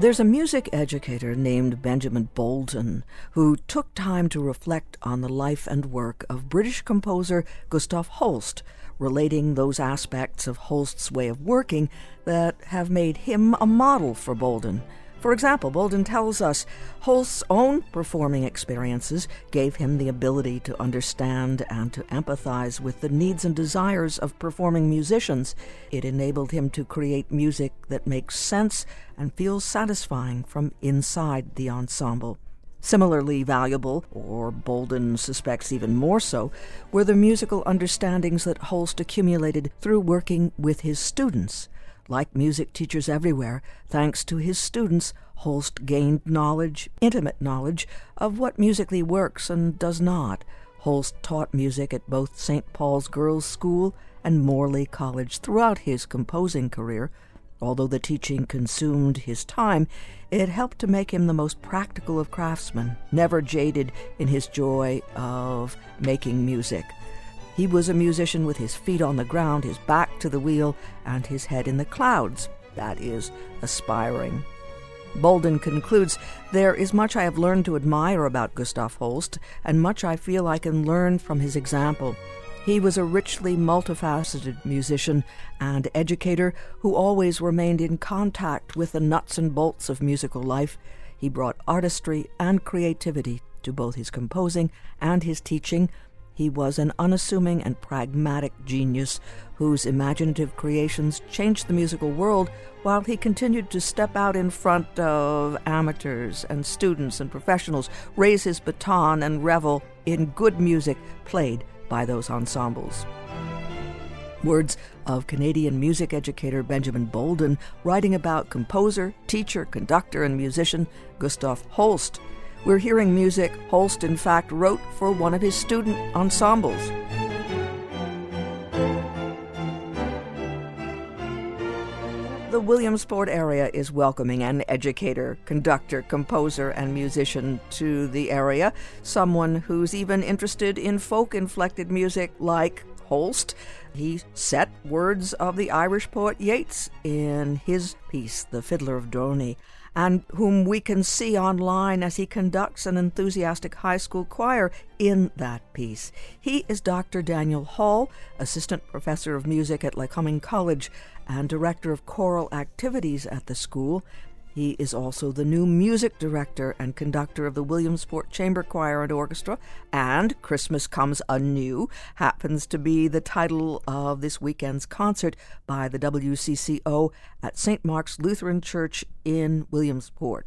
There's a music educator named Benjamin Bolden who took time to reflect on the life and work of British composer Gustav Holst, relating those aspects of Holst's way of working that have made him a model for Bolden. For example, Bolden tells us Holst's own performing experiences gave him the ability to understand and to empathize with the needs and desires of performing musicians. It enabled him to create music that makes sense and feels satisfying from inside the ensemble. Similarly valuable, or Bolden suspects even more so, were the musical understandings that Holst accumulated through working with his students. Like music teachers everywhere, thanks to his students, Holst gained knowledge, intimate knowledge, of what musically works and does not. Holst taught music at both St. Paul's Girls' School and Morley College throughout his composing career. Although the teaching consumed his time, it helped to make him the most practical of craftsmen, never jaded in his joy of making music. He was a musician with his feet on the ground, his back to the wheel, and his head in the clouds. That is, aspiring. Bolden concludes, "There is much I have learned to admire about Gustav Holst, and much I feel I can learn from his example. He was a richly multifaceted musician and educator who always remained in contact with the nuts and bolts of musical life. He brought artistry and creativity to both his composing and his teaching. He was an unassuming and pragmatic genius whose imaginative creations changed the musical world while he continued to step out in front of amateurs and students and professionals, raise his baton and revel in good music played by those ensembles." Words of Canadian music educator Benjamin Bolden, writing about composer, teacher, conductor, and musician Gustav Holst. We're hearing music Holst, in fact, wrote for one of his student ensembles. The Williamsport area is welcoming an educator, conductor, composer, and musician to the area, someone who's even interested in folk-inflected music like Holst. He set words of the Irish poet Yeats in his piece, The Fiddler of Dorney, and whom we can see online as he conducts an enthusiastic high school choir in that piece. He is Dr. Daniel Hall, Assistant Professor of Music at Lycoming College and Director of Choral Activities at the school. He is also the new music director and conductor of the Williamsport Chamber Choir and Orchestra, and Christmas Comes Anew happens to be the title of this weekend's concert by the WCCO at St. Mark's Lutheran Church in Williamsport.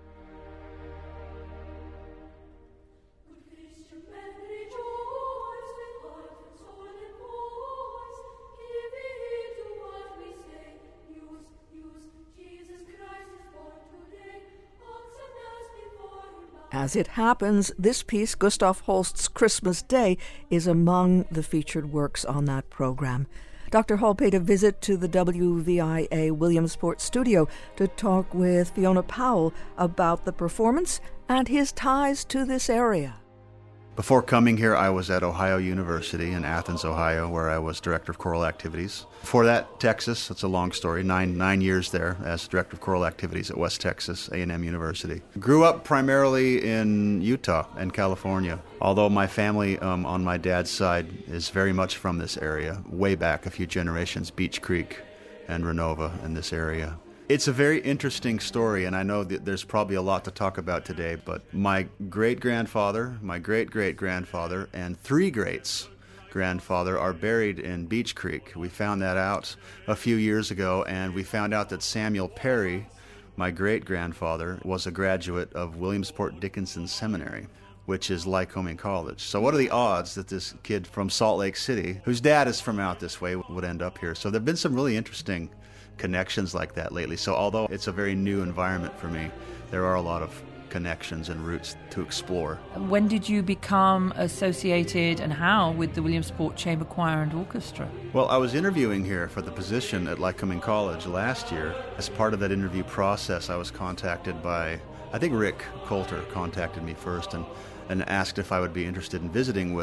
As it happens, this piece, Gustav Holst's Christmas Day, is among the featured works on that program. Dr. Hall paid a visit to the WVIA Williamsport studio to talk with Fiona Powell about the performance and his ties to this area. Before coming here, I was at Ohio University in Athens, Ohio, where I was Director of Choral Activities. Before that, Texas. That's a long story. Nine years there as Director of Choral Activities at West Texas A&M University. Grew up primarily in Utah and California, although my family on my dad's side is very much from this area, way back a few generations, Beech Creek and Renova in this area. It's a very interesting story, and I know that there's probably a lot to talk about today, but my great-grandfather, my great-great-grandfather, and three greats-grandfather are buried in Beech Creek. We found that out a few years ago, and we found out that Samuel Perry, my great-grandfather, was a graduate of Williamsport Dickinson Seminary, which is Lycoming College. So what are the odds that this kid from Salt Lake City, whose dad is from out this way, would end up here? So there have been some really interesting connections like that lately. So although it's a very new environment for me, there are a lot of connections and roots to explore. When did you become associated, and how, with the Williamsport Chamber Choir and Orchestra? Well, I was interviewing here for the position at Lycoming College last year. As part of that interview process, I was contacted by, I think Rick Coulter contacted me first and asked if I would be interested in visiting with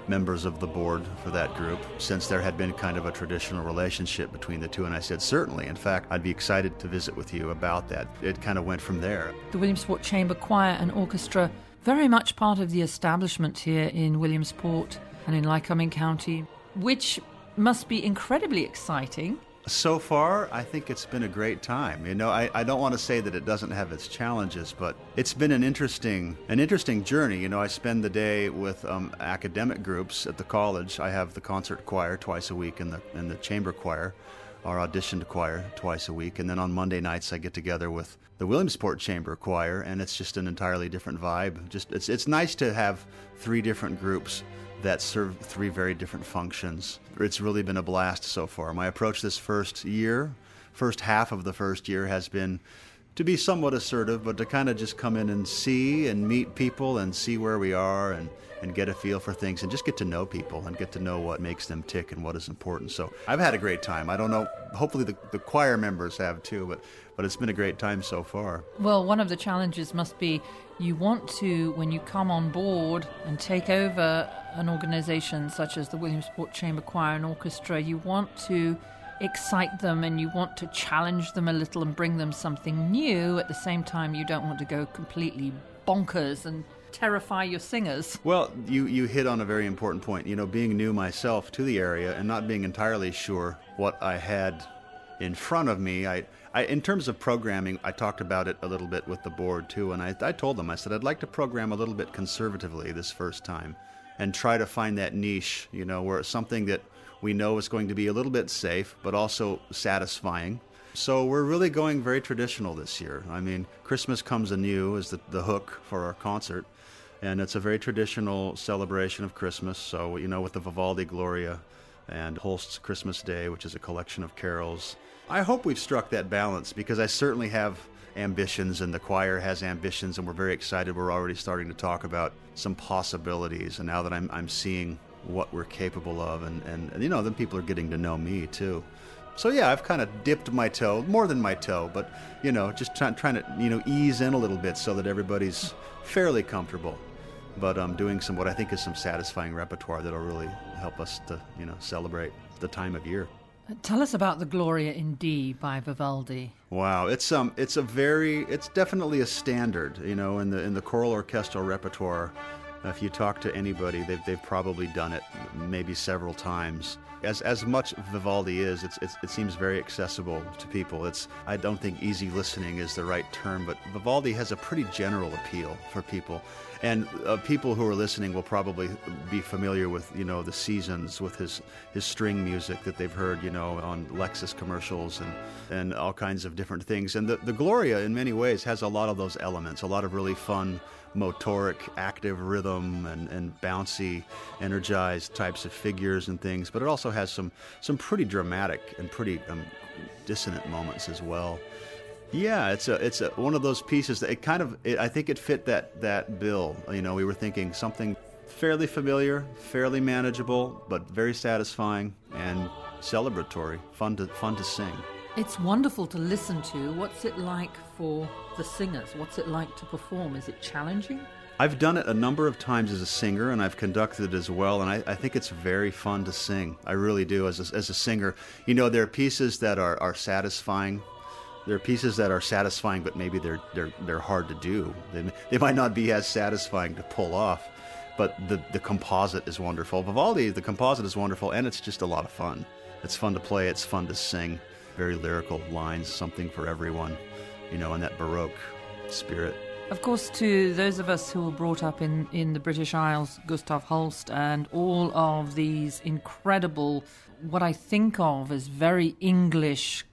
members of the board for that group, since there had been kind of a traditional relationship between the two. And I said, certainly. In fact, I'd be excited to visit with you about that. It kind of went from there. The Williamsport Chamber Choir and Orchestra, very much part of the establishment here in Williamsport and in Lycoming County, which must be incredibly exciting. So far, I think it's been a great time. You know, I don't want to say that it doesn't have its challenges, but it's been an interesting journey. You know, I spend the day with academic groups at the college. I have the concert choir twice a week and the chamber choir, our auditioned choir twice a week. And then on Monday nights, I get together with the Williamsport Chamber Choir, and it's just an entirely different vibe. Just it's nice to have three different groups that serve three very different functions. It's really been a blast so far. My approach this first half of the first year has been to be somewhat assertive, but to kind of just come in and see and meet people and see where we are and get a feel for things and just get to know people and get to know what makes them tick and what is important. So I've had a great time. I don't know, hopefully the choir members have too, but it's been a great time so far. Well, one of the challenges must be you want to, when you come on board and take over an organization such as the Williamsport Chamber Choir and Orchestra, you want to excite them and you want to challenge them a little and bring them something new. At the same time, you don't want to go completely bonkers and terrify your singers. Well, you hit on a very important point. You know, being new myself to the area and not being entirely sure what I had in front of me, I in terms of programming, I talked about it a little bit with the board too, and I told them, I said, I'd like to program a little bit conservatively this first time and try to find that niche, you know, where it's something that we know is going to be a little bit safe, but also satisfying. So we're really going very traditional this year. I mean, Christmas Comes Anew is the hook for our concert, and it's a very traditional celebration of Christmas. So, you know, with the Vivaldi Gloria and Holst's Christmas Day, which is a collection of carols. I hope we've struck that balance, because I certainly have ambitions and the choir has ambitions, and we're very excited. We're already starting to talk about some possibilities, and now that I'm seeing what we're capable of, and you know, then people are getting to know me too. So yeah, I've kind of dipped my toe, more than my toe, but you know, just trying to, you know, ease in a little bit so that everybody's fairly comfortable. But I'm doing what I think is some satisfying repertoire that'll really help us to, you know, celebrate the time of year. Tell us about the Gloria in D by Vivaldi. Wow, it's definitely a standard, you know, in the choral orchestral repertoire. If you talk to anybody, they've probably done it maybe several times. As much Vivaldi is, it seems very accessible to people. I don't think easy listening is the right term, but Vivaldi has a pretty general appeal for people. And people who are listening will probably be familiar with, you know, the Seasons, with his string music that they've heard, you know, on Lexus commercials and all kinds of different things. And the Gloria, in many ways, has a lot of those elements, a lot of really fun, motoric, active rhythm and bouncy, energized types of figures and things. But it also has some pretty dramatic and pretty dissonant moments as well. Yeah, it's one of those pieces that I think it fit that bill. You know, we were thinking something fairly familiar, fairly manageable, but very satisfying and celebratory, fun to sing. It's wonderful to listen to. What's it like for the singers? What's it like to perform? Is it challenging? I've done it a number of times as a singer, and I've conducted it as well, and I think it's very fun to sing. I really do. As a singer, you know, there are pieces that are satisfying. There are pieces that are satisfying, but maybe they're hard to do. They might not be as satisfying to pull off, but the composite is wonderful. Vivaldi, the composite is wonderful, and it's just a lot of fun. It's fun to play. It's fun to sing. Very lyrical lines, something for everyone, you know, in that Baroque spirit. Of course, to those of us who were brought up in the British Isles, Gustav Holst and all of these incredible, what I think of as very English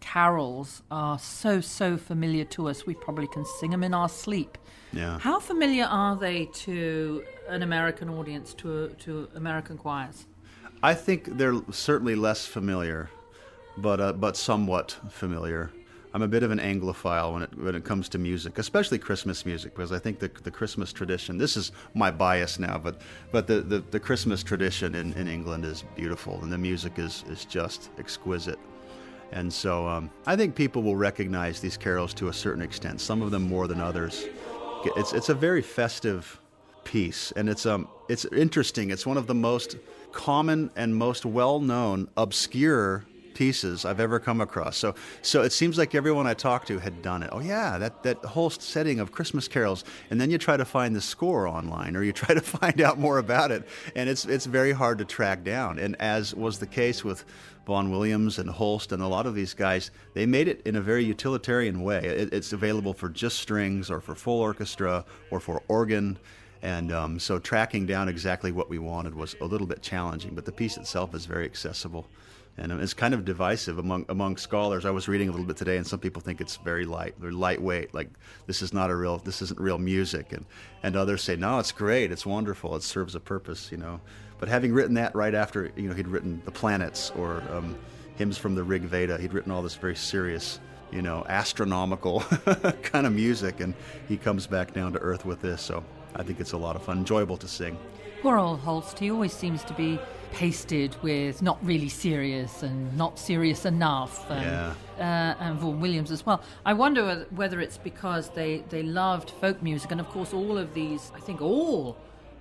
carols are so familiar to us. We probably can sing them in our sleep. Yeah. How familiar are they to an American audience, to American choirs? I think they're certainly less familiar, but somewhat familiar. I'm a bit of an Anglophile when it comes to music, especially Christmas music, because I think the Christmas tradition, this is my bias now, but the Christmas tradition in England is beautiful, and the music is just exquisite. And so I think people will recognize these carols to a certain extent, some of them more than others. It's a very festive piece, and it's interesting. It's one of the most common and most well-known obscure pieces I've ever come across. So it seems like everyone I talked to had done it. Oh yeah, that whole setting of Christmas carols, and then you try to find the score online, or you try to find out more about it, and it's very hard to track down. And as was the case with Vaughan Williams and Holst and a lot of these guys, they made it in a very utilitarian way. It's available for just strings, or for full orchestra, or for organ. And so tracking down exactly what we wanted was a little bit challenging, but the piece itself is very accessible. And it's kind of divisive among scholars. I was reading a little bit today, and some people think it's very lightweight, like this isn't real music. And others say, no, it's great, it's wonderful, it serves a purpose, But having written that right after, he'd written The Planets or hymns from the Rig Veda, he'd written all this very serious, astronomical kind of music, and he comes back down to earth with this. So I think it's a lot of fun, enjoyable to sing. Poor old Holst, he always seems to be pasted with not really serious and not serious enough, and Vaughan Williams as well. I wonder whether it's because they loved folk music, and of course all of these, I think all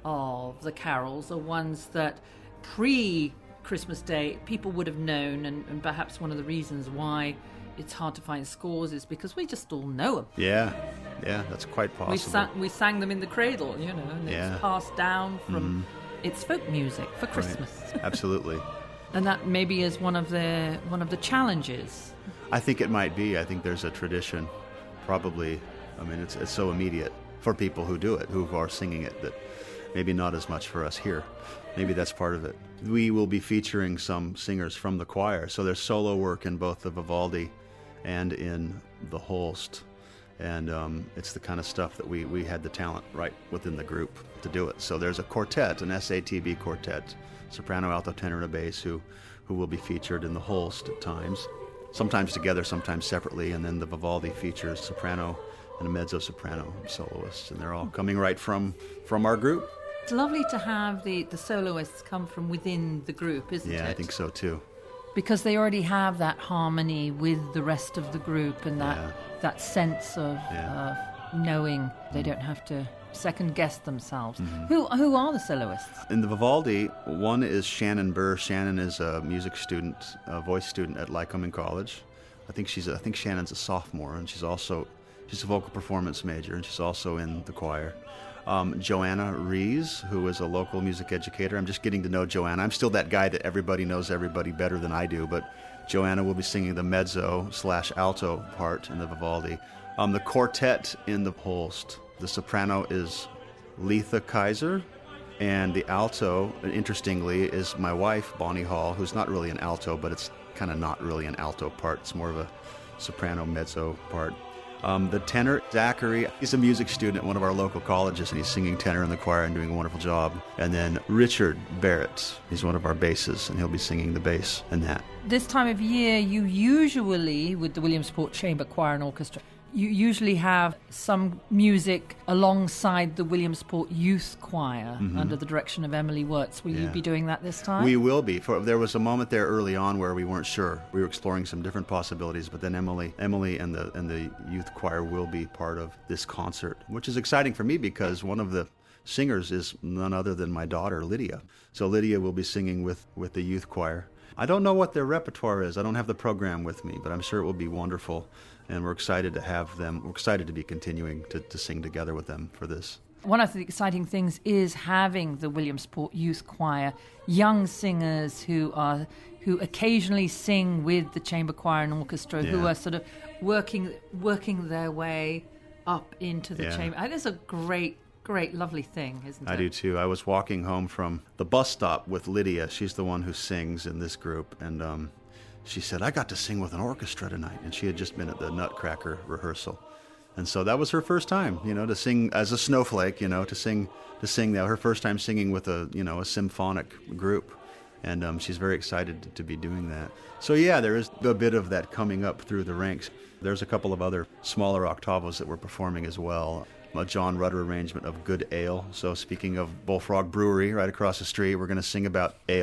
of the carols are ones that pre-Christmas Day people would have known, and perhaps one of the reasons why it's hard to find scores is because we just all know them. Yeah, that's quite possible. We sang them in the cradle, and it's passed down from... It's folk music for Christmas. Right. Absolutely. And that maybe is one of the challenges. I think it might be. I think there's a tradition, probably. I mean, it's so immediate for people who do it, who are singing it, that maybe not as much for us here. Maybe that's part of it. We will be featuring some singers from the choir. So there's solo work in both the Vivaldi and in the Holst. And it's the kind of stuff that we had the talent right within the group to do it. So there's a quartet, an SATB quartet, soprano, alto, tenor, and a bass, who will be featured in the Holst at times, sometimes together, sometimes separately. And then the Vivaldi features soprano and a mezzo-soprano soloists, and they're all coming right from our group. It's lovely to have the soloists come from within the group, isn't it? Yeah, I think so too. Because they already have that harmony with the rest of the group, and that sense of knowing they don't have to second guess themselves. Mm-hmm. Who are the soloists? In the Vivaldi, one is Shannon Burr. Shannon is a music student, a voice student at Lycoming College. I think Shannon's a sophomore, and she's a vocal performance major, and she's also in the choir. Joanna Rees, who is a local music educator. I'm just getting to know Joanna. I'm still that guy that everybody knows everybody better than I do, but Joanna will be singing the mezzo/alto part in the Vivaldi. The quartet in the Holst, the soprano is Letha Kaiser, and the alto, interestingly, is my wife, Bonnie Hall, who's not really an alto, but it's kind of not really an alto part. It's more of a soprano mezzo part. The tenor, Zachary, he's a music student at one of our local colleges, and he's singing tenor in the choir and doing a wonderful job. And then Richard Barrett, he's one of our basses, and he'll be singing the bass in that. This time of year, you usually, with the Williamsport Chamber Choir and Orchestra, you usually have some music alongside the Williamsport Youth Choir under the direction of Emily Wirtz. Will you be doing that this time? We will be. There was a moment there early on where we weren't sure. We were exploring some different possibilities, but then Emily and the youth choir will be part of this concert, which is exciting for me because one of the singers is none other than my daughter, Lydia. So Lydia will be singing with the youth choir. I don't know what their repertoire is. I don't have the program with me, but I'm sure it will be wonderful. And we're excited to have them. We're excited to be continuing to sing together with them for this. One of the exciting things is having the Williamsport Youth Choir, young singers who occasionally sing with the chamber choir and orchestra, who are sort of working their way up into the chamber. It's a great, lovely thing, isn't it? I do too. I was walking home from the bus stop with Lydia. She's the one who sings in this group, and she said, I got to sing with an orchestra tonight, and she had just been at the Nutcracker rehearsal. And so that was her first time, to sing as a snowflake, to sing that, her first time singing with a symphonic group. And she's very excited to be doing that. So there is a bit of that coming up through the ranks. There's a couple of other smaller octavos that we're performing as well. A John Rutter arrangement of Good Ale. So speaking of Bullfrog Brewery right across the street, we're going to sing about ale.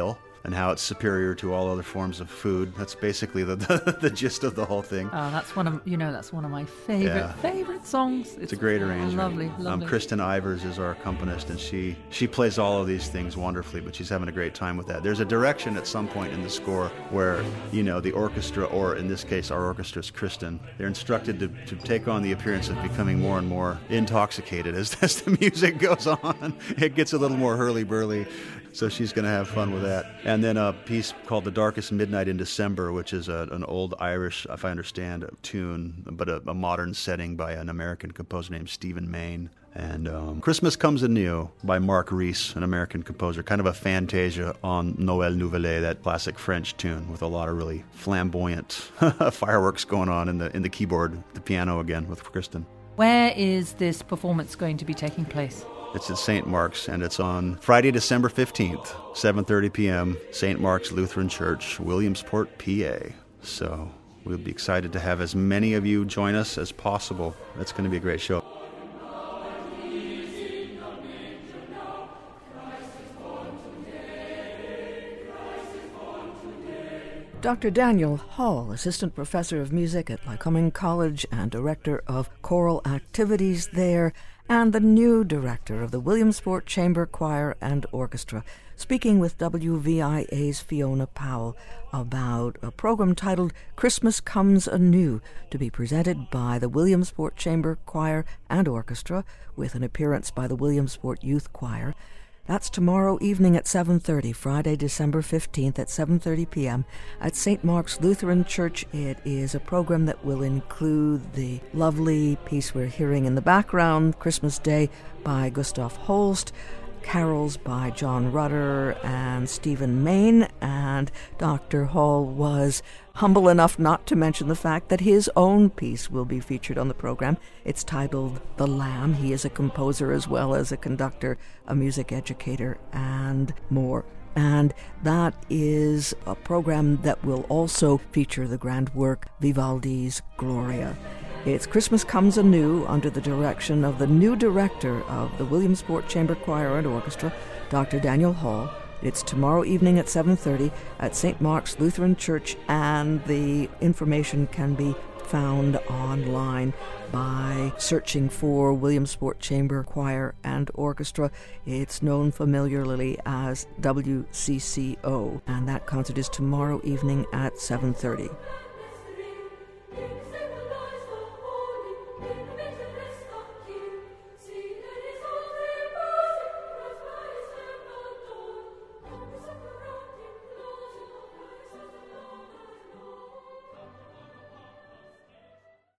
and how it's superior to all other forms of food. That's basically the gist of the whole thing. Oh, that's one of my favorite songs. It's a great arrangement. Lovely. Kristen Ivers is our accompanist, and she plays all of these things wonderfully, but she's having a great time with that. There's a direction at some point in the score where, the orchestra, or in this case our orchestra's Kristen, they're instructed to take on the appearance of becoming more and more intoxicated as the music goes on. It gets a little more hurly-burly, so she's going to have fun with that. And then a piece called The Darkest Midnight in December, which is an old Irish, if I understand, tune, but a modern setting by an American composer named Stephen Mayne. And Christmas Comes Anew by Mark Rees, an American composer, kind of a fantasia on Noël Nouvelet, that classic French tune with a lot of really flamboyant fireworks going on in the keyboard, the piano again with Kristen. Where is this performance going to be taking place? It's at St. Mark's, and it's on Friday, December 15th, 7:30 p.m., St. Mark's Lutheran Church, Williamsport, PA. So we'll be excited to have as many of you join us as possible. It's going to be a great show. Dr. Daniel Hall, Assistant Professor of Music at Lycoming College and Director of Choral Activities there, and the new Director of the Williamsport Chamber Choir and Orchestra, speaking with WVIA's Fiona Powell about a program titled Christmas Comes Anew, to be presented by the Williamsport Chamber Choir and Orchestra, with an appearance by the Williamsport Youth Choir. That's tomorrow evening at 7:30, Friday, December 15th at 7:30 p.m. at St. Mark's Lutheran Church. It is a program that will include the lovely piece we're hearing in the background, Christmas Day by Gustav Holst, carols by John Rutter and Stephen Mayne, and Dr. Hall was humble enough not to mention the fact that his own piece will be featured on the program. It's titled The Lamb. He is a composer as well as a conductor, a music educator, and more. And that is a program that will also feature the grand work Vivaldi's Gloria. It's Christmas Comes Anew under the direction of the new director of the Williamsport Chamber Choir and Orchestra, Dr. Daniel Hall. It's tomorrow evening at 7:30 at St. Mark's Lutheran Church, and the information can be found online by searching for Williamsport Chamber Choir and Orchestra. It's known familiarly as WCCO, and that concert is tomorrow evening at 7:30.